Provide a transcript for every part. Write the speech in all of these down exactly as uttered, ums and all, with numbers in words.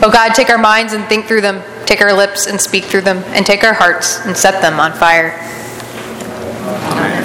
Oh God, take our minds and think through them. Take our lips and speak through them. And take our hearts and set them on fire. Amen.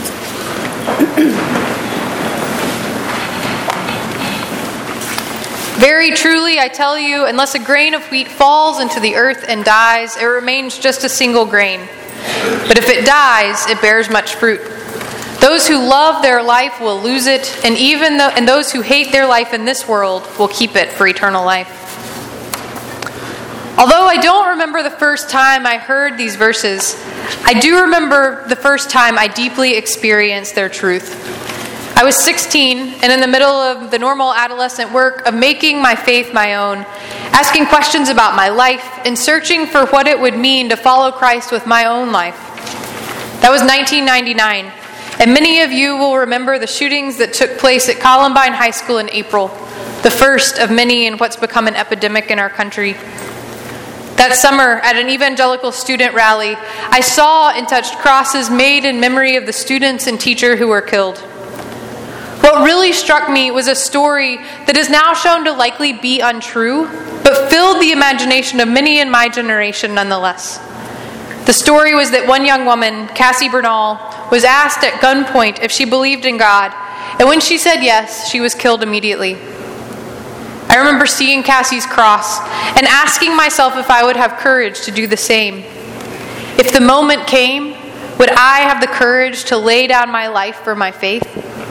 Very truly, I tell you, unless a grain of wheat falls into the earth and dies, it remains just a single grain. But if it dies, it bears much fruit. Those who love their life will lose it, and even though, and those who hate their life in this world will keep it for eternal life. Although I don't remember the first time I heard these verses, I do remember the first time I deeply experienced their truth. I was sixteen and in the middle of the normal adolescent work of making my faith my own, asking questions about my life and searching for what it would mean to follow Christ with my own life. That was nineteen ninety-nine, and many of you will remember the shootings that took place at Columbine High School in April, the first of many in what's become an epidemic in our country. That summer, at an evangelical student rally, I saw and touched crosses made in memory of the students and teacher who were killed. What really struck me was a story that is now shown to likely be untrue, but filled the imagination of many in my generation nonetheless. The story was that one young woman, Cassie Bernal, was asked at gunpoint if she believed in God, and when she said yes, she was killed immediately. I remember seeing Cassie's cross and asking myself if I would have courage to do the same. If the moment came, would I have the courage to lay down my life for my faith?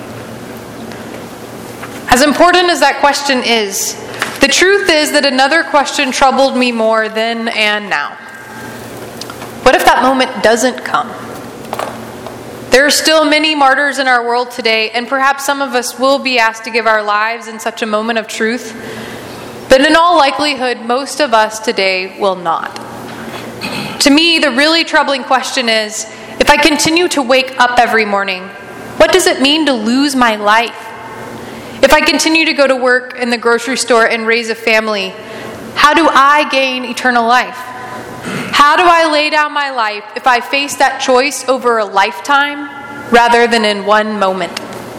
As important as that question is, the truth is that another question troubled me more then and now. What if that moment doesn't come? There are still many martyrs in our world today, and perhaps some of us will be asked to give our lives in such a moment of truth. But in all likelihood, most of us today will not. To me, the really troubling question is, if I continue to wake up every morning, what does it mean to lose my life? If I continue to go to work in the grocery store and raise a family, how do I gain eternal life? How do I lay down my life if I face that choice over a lifetime rather than in one moment?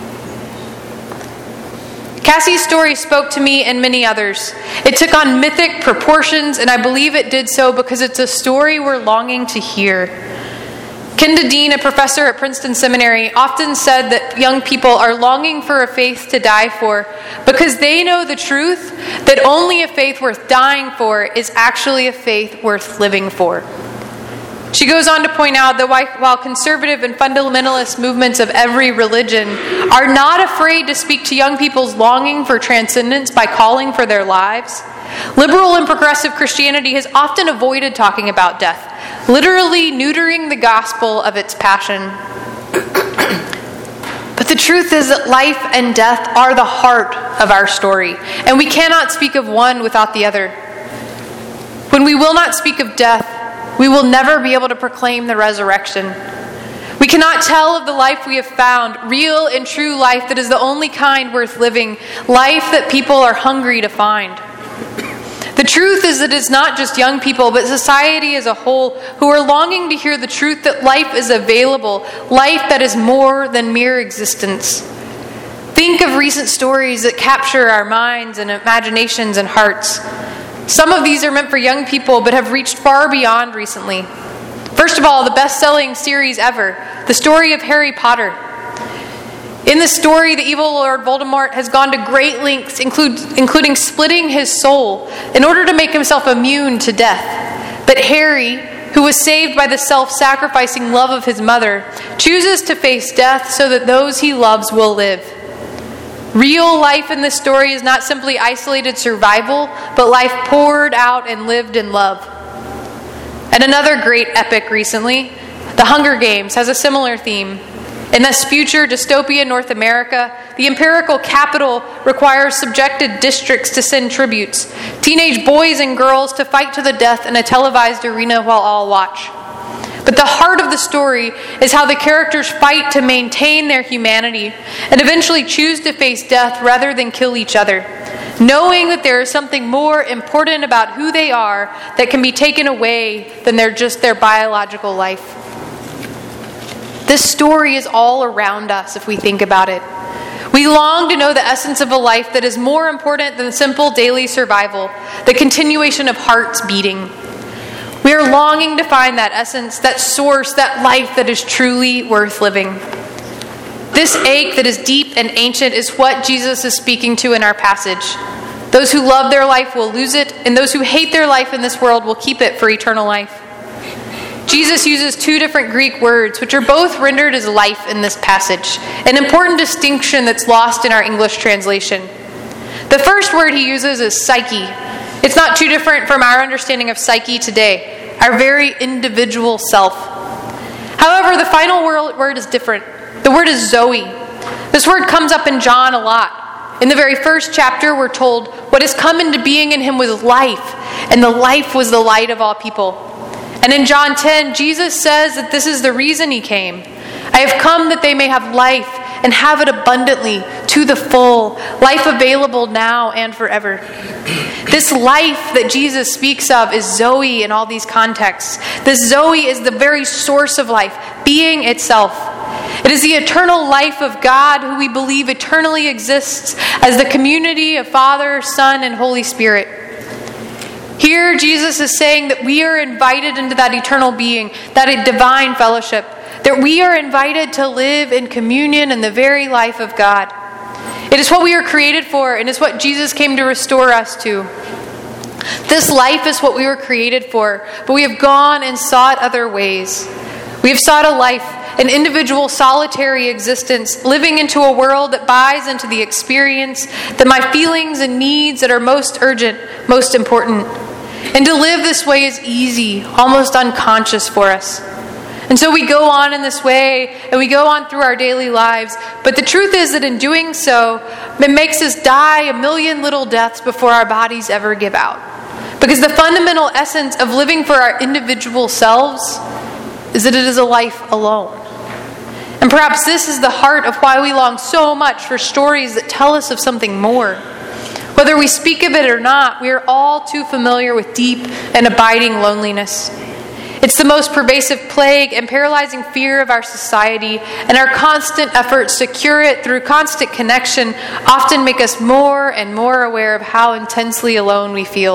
Cassie's story spoke to me and many others. It took on mythic proportions, and I believe it did so because it's a story we're longing to hear. Kenda Dean, a professor at Princeton Seminary, often said that young people are longing for a faith to die for because they know the truth that only a faith worth dying for is actually a faith worth living for. She goes on to point out that while conservative and fundamentalist movements of every religion are not afraid to speak to young people's longing for transcendence by calling for their lives, liberal and progressive Christianity has often avoided talking about death, literally neutering the gospel of its passion. But the truth is that life and death are the heart of our story, and we cannot speak of one without the other. When we will not speak of death, we will never be able to proclaim the resurrection. We cannot tell of the life we have found, real and true life that is the only kind worth living, life that people are hungry to find. The truth is that it's not just young people, but society as a whole who are longing to hear the truth that life is available, life that is more than mere existence. Think of recent stories that capture our minds and imaginations and hearts. Some of these are meant for young people, but have reached far beyond recently. First of all, the best-selling series ever, the story of Harry Potter. In this story, the evil Lord Voldemort has gone to great lengths, include, including splitting his soul, in order to make himself immune to death. But Harry, who was saved by the self-sacrificing love of his mother, chooses to face death so that those he loves will live. Real life in this story is not simply isolated survival, but life poured out and lived in love. And another great epic recently, The Hunger Games, has a similar theme. In this future dystopian North America, the imperial capital requires subjected districts to send tributes, teenage boys and girls to fight to the death in a televised arena while all watch. But the heart of the story is how the characters fight to maintain their humanity and eventually choose to face death rather than kill each other, knowing that there is something more important about who they are that can be taken away than their just their biological life. This story is all around us if we think about it. We long to know the essence of a life that is more important than simple daily survival, the continuation of hearts beating. We are longing to find that essence, that source, that life that is truly worth living. This ache that is deep and ancient is what Jesus is speaking to in our passage. Those who love their life will lose it, and those who hate their life in this world will keep it for eternal life. Jesus uses two different Greek words, which are both rendered as life in this passage, an important distinction that's lost in our English translation. The first word he uses is psyche. It's not too different from our understanding of psyche today, our very individual self. However, the final word is different. The word is Zoe. This word comes up in John a lot. In the very first chapter, we're told what has come into being in him was life, and the life was the light of all people. And in John ten, Jesus says that this is the reason he came. I have come that they may have life and have it abundantly, to the full, life available now and forever. This life that Jesus speaks of is Zoe in all these contexts. This Zoe is the very source of life, being itself. It is the eternal life of God who we believe eternally exists as the community of Father, Son, and Holy Spirit. Here, Jesus is saying that we are invited into that eternal being, that divine fellowship, that we are invited to live in communion in the very life of God. It is what we are created for, and it's what Jesus came to restore us to. This life is what we were created for, but we have gone and sought other ways. We have sought a life, an individual solitary existence, living into a world that buys into the experience, that my feelings and needs that are most urgent, most important. And to live this way is easy, almost unconscious for us. And so we go on in this way, and we go on through our daily lives. But the truth is that in doing so, it makes us die a million little deaths before our bodies ever give out. Because the fundamental essence of living for our individual selves is that it is a life alone. And perhaps this is the heart of why we long so much for stories that tell us of something more. Whether we speak of it or not, we are all too familiar with deep and abiding loneliness. It's the most pervasive plague and paralyzing fear of our society, and our constant efforts to cure it through constant connection often make us more and more aware of how intensely alone we feel.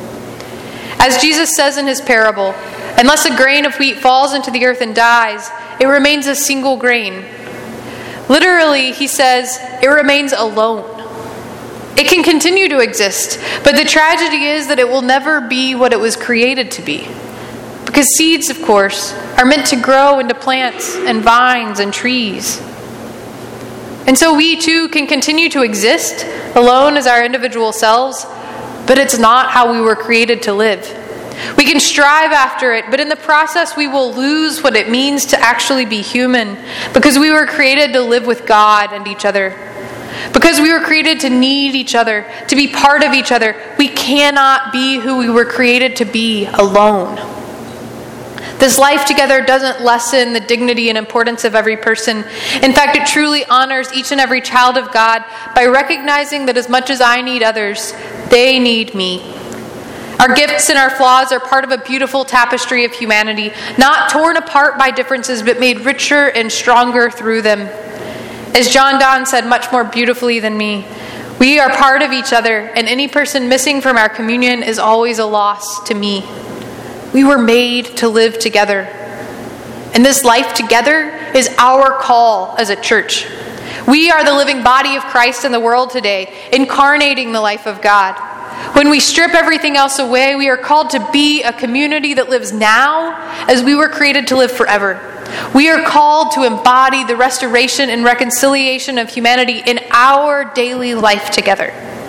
As Jesus says in his parable, unless a grain of wheat falls into the earth and dies, it remains a single grain. Literally, he says, it remains alone. It can continue to exist, but the tragedy is that it will never be what it was created to be. Because seeds, of course, are meant to grow into plants and vines and trees. And so we too can continue to exist alone as our individual selves, but it's not how we were created to live. We can strive after it, but in the process we will lose what it means to actually be human, because we were created to live with God and each other. Because we were created to need each other, to be part of each other, we cannot be who we were created to be alone. This life together doesn't lessen the dignity and importance of every person. In fact, it truly honors each and every child of God by recognizing that as much as I need others, they need me. Our gifts and our flaws are part of a beautiful tapestry of humanity, not torn apart by differences, but made richer and stronger through them. As John Donne said much more beautifully than me, we are part of each other, and any person missing from our communion is always a loss to me. We were made to live together. And this life together is our call as a church. We are the living body of Christ in the world today, incarnating the life of God. When we strip everything else away, we are called to be a community that lives now as we were created to live forever. We are called to embody the restoration and reconciliation of humanity in our daily life together.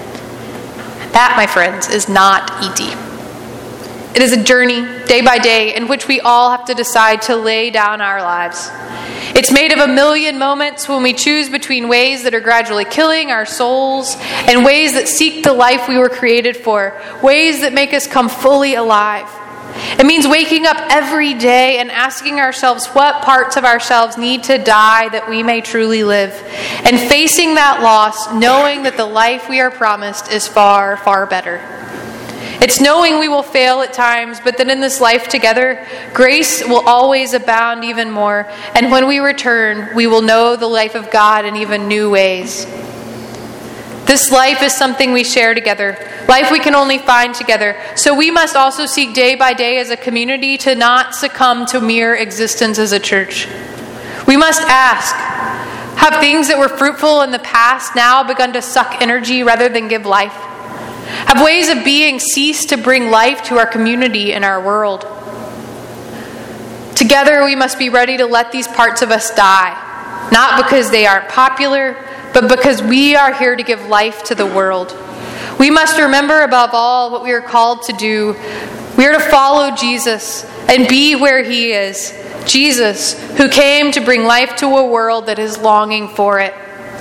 That, my friends, is not easy. It is a journey, day by day, in which we all have to decide to lay down our lives. It's made of a million moments when we choose between ways that are gradually killing our souls and ways that seek the life we were created for, ways that make us come fully alive. It means waking up every day and asking ourselves what parts of ourselves need to die that we may truly live, and facing that loss knowing that the life we are promised is far, far better. It's knowing we will fail at times, but that in this life together, grace will always abound even more. And when we return, we will know the life of God in even new ways. This life is something we share together, life we can only find together. So we must also seek day by day as a community to not succumb to mere existence as a church. We must ask, have things that were fruitful in the past now begun to suck energy rather than give life? Have ways of being ceased to bring life to our community and our world? Together we must be ready to let these parts of us die, not because they aren't popular, but because we are here to give life to the world. We must remember above all what we are called to do. We are to follow Jesus and be where He is. Jesus, who came to bring life to a world that is longing for it.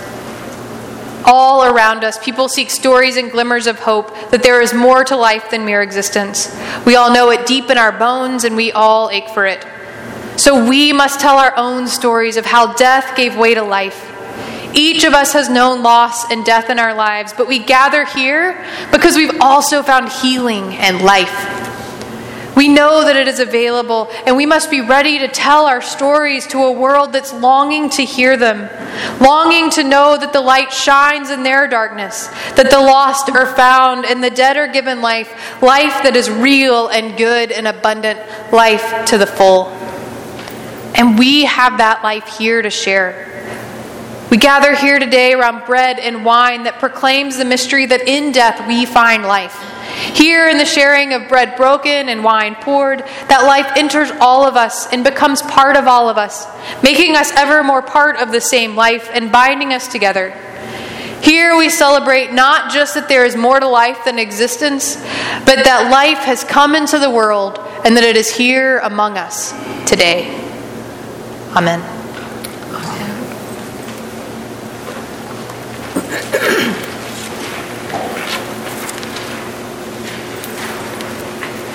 All around us, people seek stories and glimmers of hope that there is more to life than mere existence. We all know it deep in our bones, and we all ache for it. So we must tell our own stories of how death gave way to life. Each of us has known loss and death in our lives, but we gather here because we've also found healing and life. We know that it is available, and we must be ready to tell our stories to a world that's longing to hear them, longing to know that the light shines in their darkness, that the lost are found and the dead are given life, life that is real and good and abundant, life to the full. And we have that life here to share. We gather here today around bread and wine that proclaims the mystery that in death we find life. Here in the sharing of bread broken and wine poured, that life enters all of us and becomes part of all of us, making us ever more part of the same life and binding us together. Here we celebrate not just that there is more to life than existence, but that life has come into the world and that it is here among us today. Amen.